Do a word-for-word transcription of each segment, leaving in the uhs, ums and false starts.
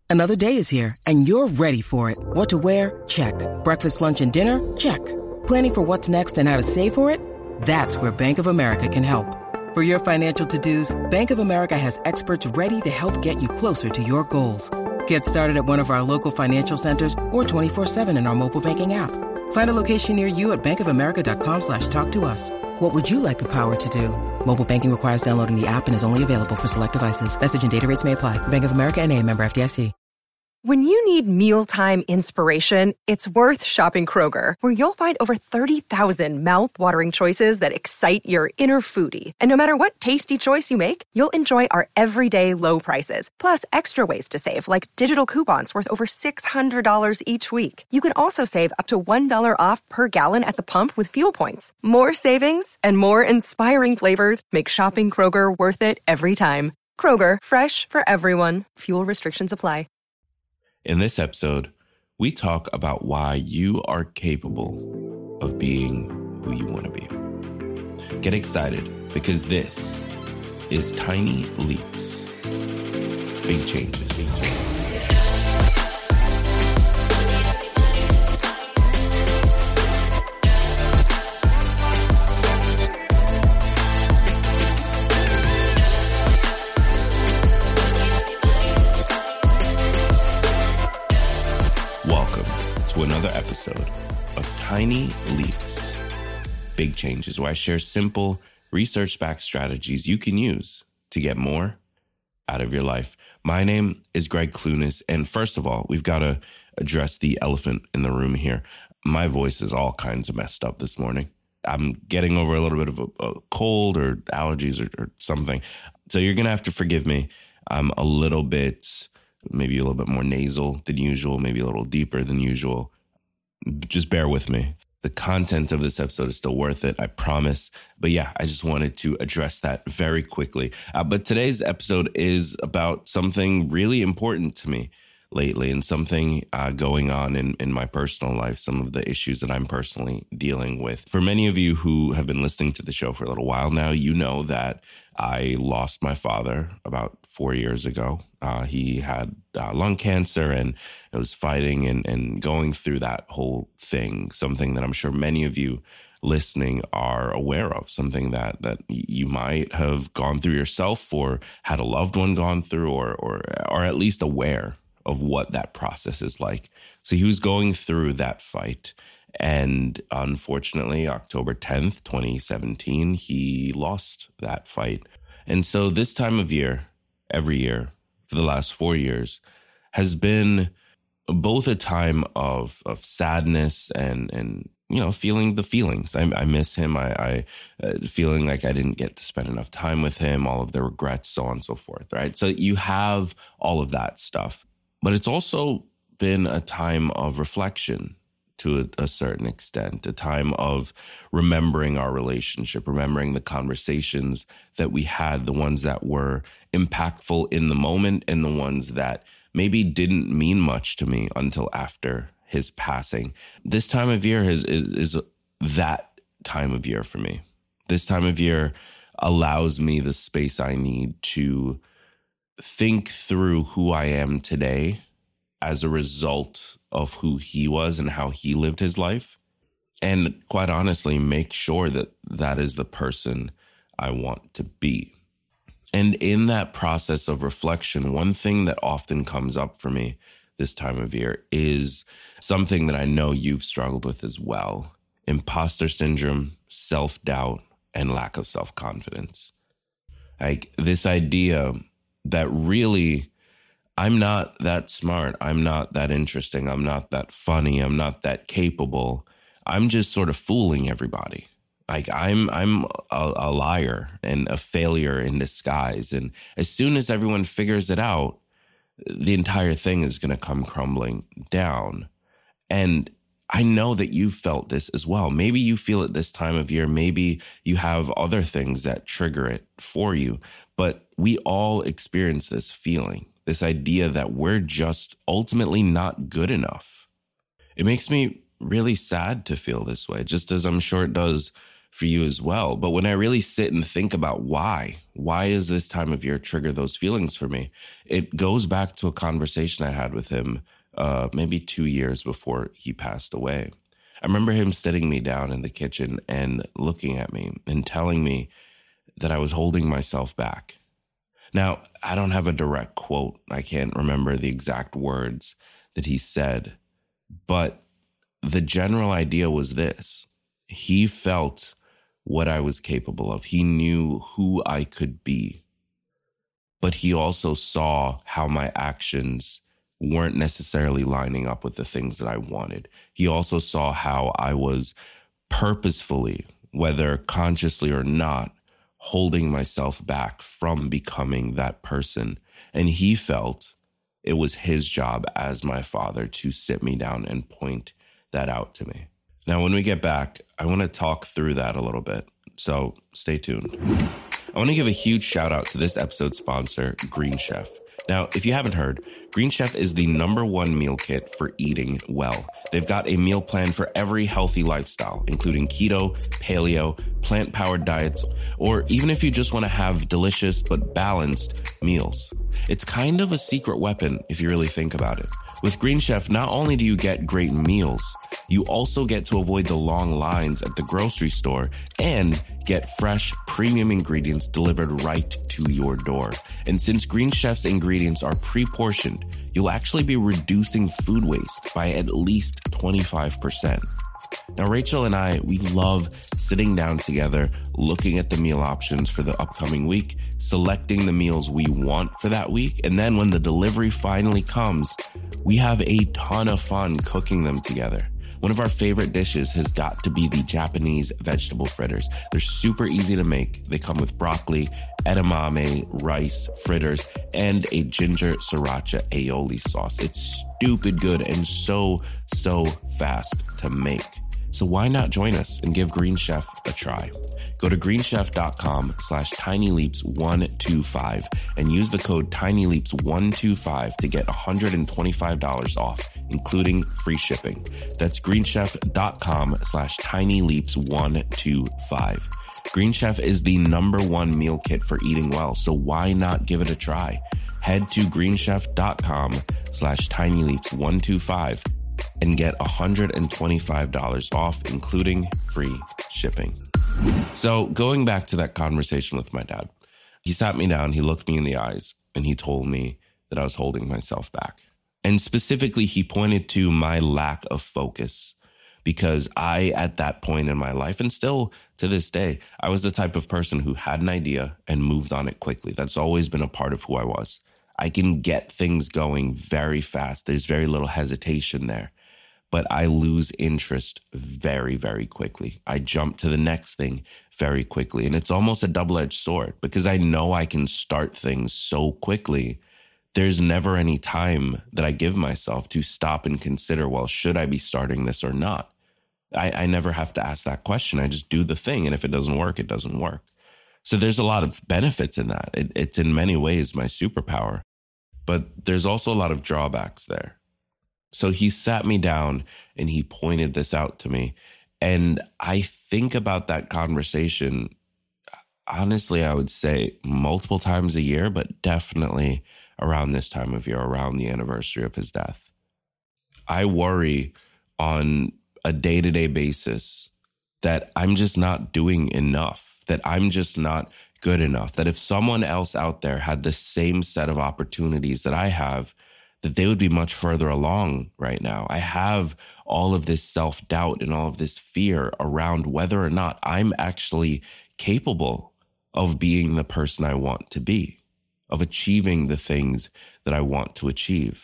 Another day is here, and you're ready for it. What to wear? Check. Breakfast, lunch, and dinner? Check. Planning for what's next and how to save for it? That's where Bank of America can help. For your financial to-dos, Bank of America has experts ready to help get you closer to your goals. Get started at one of our local financial centers or twenty-four seven in our mobile banking app. Find a location near you at bankofamerica.com slash talk to us. What would you like the power to do? Mobile banking requires downloading the app and is only available for select devices. Message and data rates may apply. Bank of America N A, member F D I C. When you need mealtime inspiration, it's worth shopping Kroger, where you'll find over thirty thousand mouth-watering choices that excite your inner foodie. And no matter what tasty choice you make, you'll enjoy our everyday low prices, plus extra ways to save, like digital coupons worth over six hundred dollars each week. You can also save up to one dollar off per gallon at the pump with fuel points. More savings and more inspiring flavors make shopping Kroger worth it every time. Kroger, fresh for everyone. Fuel restrictions apply. In this episode, we talk about why you are capable of being who you want to be. Get excited, because this is Tiny Leaps. Big changes. Big changes. Another episode of Tiny Leaps, Big Changes, where I share simple, research-backed strategies you can use to get more out of your life. My name is Greg Clunis, and first of all, we've got to address the elephant in the room here. My voice is all kinds of messed up this morning. I'm getting over a little bit of a, a cold or allergies or, or something, so you're going to have to forgive me. I'm a little bit... maybe a little bit more nasal than usual, maybe a little deeper than usual. Just bear with me. The content of this episode is still worth it, I promise. But yeah, I just wanted to address that very quickly. Uh, but today's episode is about something really important to me lately, and something uh, going on in, in my personal life, some of the issues that I'm personally dealing with. For many of you who have been listening to the show for a little while now, you know that I lost my father about four years ago. Uh, he had uh, lung cancer, and I was fighting and, and going through that whole thing, something that I'm sure many of you listening are aware of, something that that you might have gone through yourself, or had a loved one gone through, or or or at least aware of what that process is like. So he was going through that fight. And unfortunately, October tenth, twenty seventeen, he lost that fight. And so this time of year, every year, for the last four years, has been both a time of of sadness and, and you know, feeling the feelings. I, I miss him. I, I uh, feeling like I didn't get to spend enough time with him, all of the regrets, so on and so forth, right? So you have all of that stuff. But it's also been a time of reflection to a, a certain extent, a time of remembering our relationship, remembering the conversations that we had, the ones that were impactful in the moment and the ones that maybe didn't mean much to me until after his passing. This time of year is, is, is that time of year for me. This time of year allows me the space I need to think through who I am today as a result of who he was and how he lived his life. And quite honestly, make sure that that is the person I want to be. And in that process of reflection, one thing that often comes up for me this time of year is something that I know you've struggled with as well: imposter syndrome, self-doubt, and lack of self-confidence. Like this idea that really, I'm not that smart, I'm not that interesting, I'm not that funny, I'm not that capable. I'm just sort of fooling everybody. Like I'm I'm a, a liar and a failure in disguise. And as soon as everyone figures it out, the entire thing is going to come crumbling down. And I know that you felt this as well. Maybe you feel it this time of year. Maybe you have other things that trigger it for you. But we all experience this feeling, this idea that we're just ultimately not good enough. It makes me really sad to feel this way, just as I'm sure it does for you as well. But when I really sit and think about why, why is this time of year trigger those feelings for me? It goes back to a conversation I had with him uh, maybe two years before he passed away. I remember him sitting me down in the kitchen and looking at me and telling me that I was holding myself back. Now, I don't have a direct quote. I can't remember the exact words that he said, but the general idea was this. He felt what I was capable of. He knew who I could be, but he also saw how my actions weren't necessarily lining up with the things that I wanted. He also saw how I was purposefully, whether consciously or not, holding myself back from becoming that person. And he felt it was his job as my father to sit me down and point that out to me. Now, when we get back, I want to talk through that a little bit. So stay tuned. I want to give a huge shout out to this episode's sponsor, Green Chef. Now, if you haven't heard, Green Chef is the number one meal kit for eating well. They've got a meal plan for every healthy lifestyle, including keto, paleo, plant-powered diets, or even if you just want to have delicious but balanced meals. It's kind of a secret weapon if you really think about it. With Green Chef, not only do you get great meals, you also get to avoid the long lines at the grocery store and get fresh, premium ingredients delivered right to your door. And since Green Chef's ingredients are pre-portioned, you'll actually be reducing food waste by at least twenty-five percent. Now, Rachel and I, we love sitting down together, looking at the meal options for the upcoming week, selecting the meals we want for that week, and then when the delivery finally comes, we have a ton of fun cooking them together. One of our favorite dishes has got to be the Japanese vegetable fritters. They're super easy to make. They come with broccoli, edamame, rice, fritters, and a ginger sriracha aioli sauce. It's stupid good and so, so fast to make. So why not join us and give Green Chef a try? Go to greenchef.com slash tinyleaps125 and use the code tinyleaps one two five to get one hundred twenty-five dollars off, including free shipping. That's greenchef.com slash tinyleaps125. Green Chef is the number one meal kit for eating well, so why not give it a try? Head to greenchef.com slash tinyleaps125 and get one hundred twenty-five dollars off, including free shipping. So going back to that conversation with my dad, he sat me down, he looked me in the eyes, and he told me that I was holding myself back. And specifically, he pointed to my lack of focus because I, at that point in my life, and still to this day, I was the type of person who had an idea and moved on it quickly. That's always been a part of who I was. I can get things going very fast. There's very little hesitation there. But I lose interest very, very quickly. I jump to the next thing very quickly. And it's almost a double-edged sword because I know I can start things so quickly. There's never any time that I give myself to stop and consider, well, should I be starting this or not? I, I never have to ask that question. I just do the thing. And if it doesn't work, it doesn't work. So there's a lot of benefits in that. It, it's in many ways my superpower. But there's also a lot of drawbacks there. So he sat me down and he pointed this out to me. And I think about that conversation, honestly, I would say multiple times a year, but definitely around this time of year, around the anniversary of his death. I worry on a day-to-day basis that I'm just not doing enough, that I'm just not good enough, that if someone else out there had the same set of opportunities that I have, that they would be much further along right now. I have all of this self-doubt and all of this fear around whether or not I'm actually capable of being the person I want to be, of achieving the things that I want to achieve.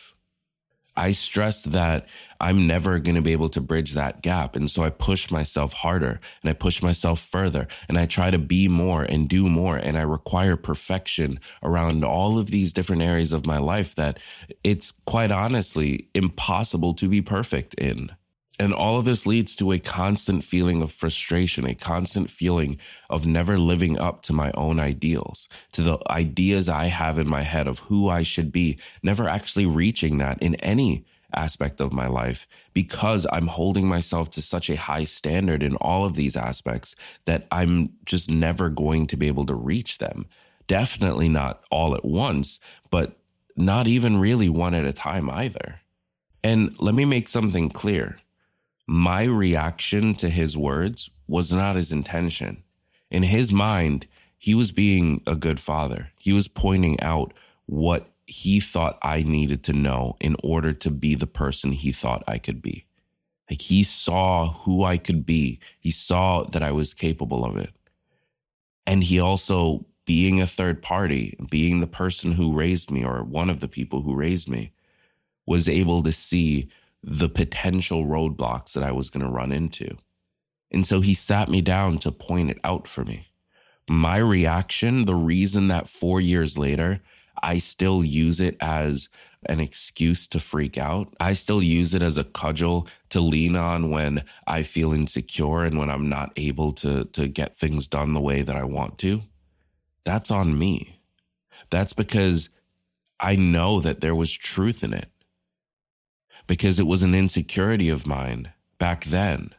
I stress that I'm never going to be able to bridge that gap. And so I push myself harder and I push myself further and I try to be more and do more. And I require perfection around all of these different areas of my life that it's quite honestly impossible to be perfect in. And all of this leads to a constant feeling of frustration, a constant feeling of never living up to my own ideals, to the ideas I have in my head of who I should be, never actually reaching that in any aspect of my life because I'm holding myself to such a high standard in all of these aspects that I'm just never going to be able to reach them. Definitely not all at once, but not even really one at a time either. And let me make something clear. My reaction to his words was not his intention. In his mind, he was being a good father. He was pointing out what he thought I needed to know in order to be the person he thought I could be. Like, he saw who I could be. He saw that I was capable of it. And he also, being a third party, being the person who raised me, or one of the people who raised me, was able to see the potential roadblocks that I was going to run into. And so he sat me down to point it out for me. My reaction, the reason that four years later, I still use it as an excuse to freak out. I still use it as a cudgel to lean on when I feel insecure and when I'm not able to, to get things done the way that I want to. That's on me. That's because I know that there was truth in it. Because it was an insecurity of mine back then.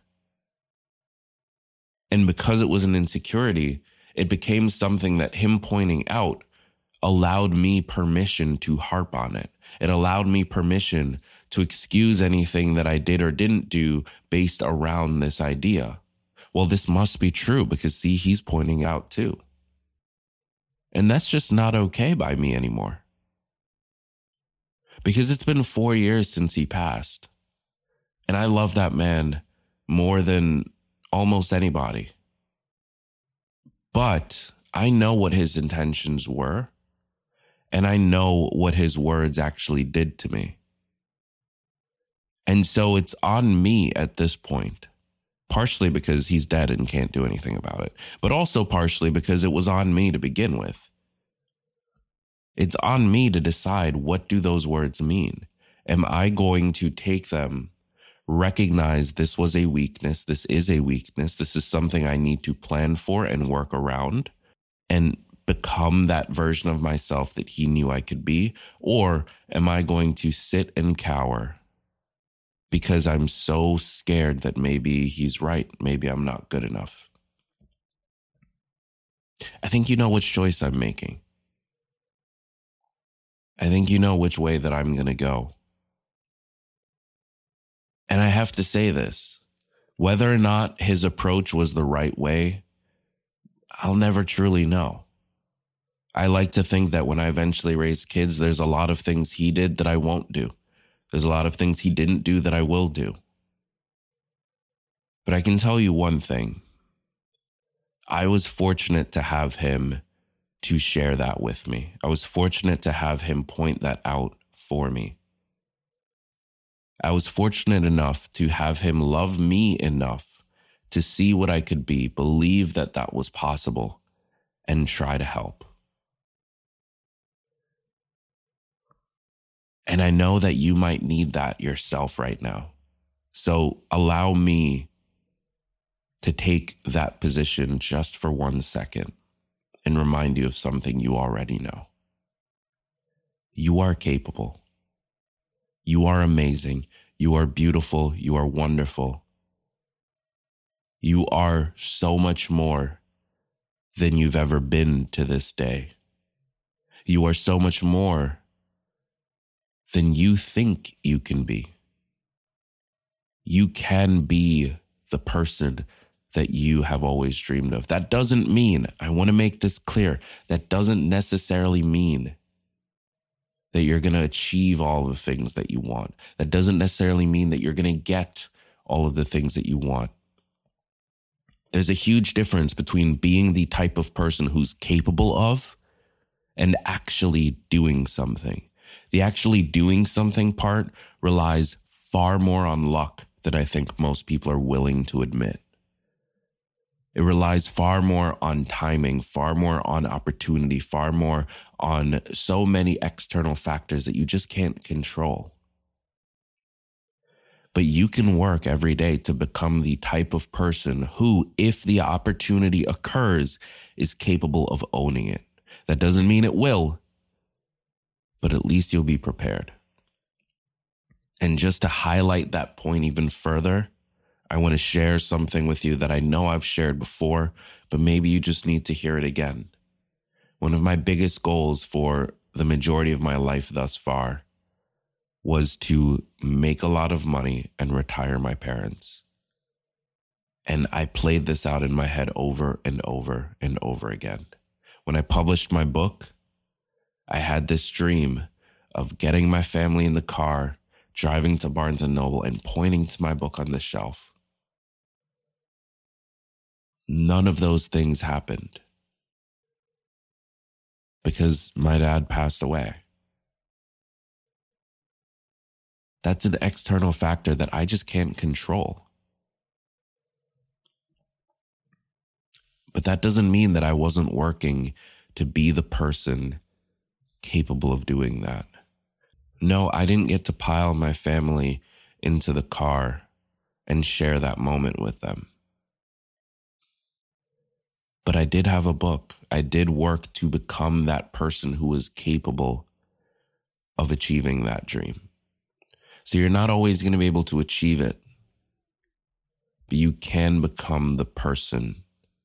And because it was an insecurity, it became something that him pointing out allowed me permission to harp on it. It allowed me permission to excuse anything that I did or didn't do based around this idea. Well, this must be true because, see, he's pointing out too. And that's just not okay by me anymore. Because it's been four years since he passed. And I love that man more than almost anybody. But I know what his intentions were. And I know what his words actually did to me. And so it's on me at this point, partially because he's dead and can't do anything about it, but also partially because it was on me to begin with. It's on me to decide, what do those words mean? Am I going to take them, recognize this was a weakness, this is a weakness, this is something I need to plan for and work around, and become that version of myself that he knew I could be? Or am I going to sit and cower because I'm so scared that maybe he's right, maybe I'm not good enough? I think you know which choice I'm making. I think you know which way that I'm going to go. And I have to say this, whether or not his approach was the right way, I'll never truly know. I like to think that when I eventually raise kids, there's a lot of things he did that I won't do. There's a lot of things he didn't do that I will do. But I can tell you one thing. I was fortunate to have him to share that with me. I was fortunate to have him point that out for me. I was fortunate enough to have him love me enough to see what I could be, believe that that was possible, and try to help. And I know that you might need that yourself right now. So allow me to take that position just for one second and remind you of something you already know. You are capable. You are amazing. You are beautiful. You are wonderful. You are so much more than you've ever been to this day. You are so much more than you think you can be. You can be the person that you have always dreamed of. That doesn't mean, I want to make this clear, that doesn't necessarily mean that you're going to achieve all the things that you want. That doesn't necessarily mean that you're going to get all of the things that you want. There's a huge difference between being the type of person who's capable of and actually doing something. The actually doing something part relies far more on luck than I think most people are willing to admit. It relies far more on timing, far more on opportunity, far more on so many external factors that you just can't control. But you can work every day to become the type of person who, if the opportunity occurs, is capable of owning it. That doesn't mean it will, but at least you'll be prepared. And just to highlight that point even further, I want to share something with you that I know I've shared before, but maybe you just need to hear it again. One of my biggest goals for the majority of my life thus far was to make a lot of money and retire my parents. And I played this out in my head over and over and over again. When I published my book, I had this dream of getting my family in the car, driving to Barnes and Noble, and pointing to my book on the shelf. None of those things happened because my dad passed away. That's an external factor that I just can't control. But that doesn't mean that I wasn't working to be the person capable of doing that. No, I didn't get to pile my family into the car and share that moment with them. But I did have a book. I did work to become that person who was capable of achieving that dream. So you're not always going to be able to achieve it, but you can become the person.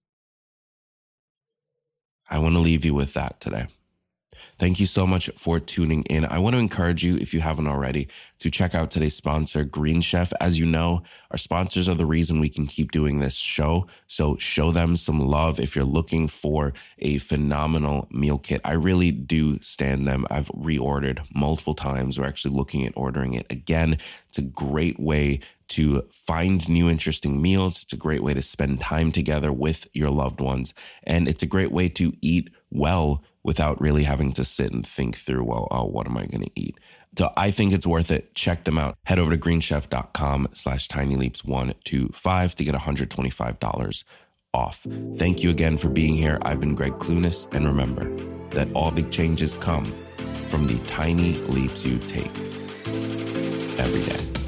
I want to leave you with that today. Thank you so much for tuning in. I want to encourage you, if you haven't already, to check out today's sponsor, Green Chef. As you know, our sponsors are the reason we can keep doing this show. So show them some love if you're looking for a phenomenal meal kit. I really do stand them. I've reordered multiple times. We're actually looking at ordering it again. It's a great way to find new interesting meals. It's a great way to spend time together with your loved ones. And it's a great way to eat well without really having to sit and think through, well, oh, what am I going to eat? So I think it's worth it. Check them out. Head over to greenchef.com slash tinyleaps125 to get one hundred twenty-five dollars off. Thank you again for being here. I've been Greg Clunis, and remember that all big changes come from the tiny leaps you take every day.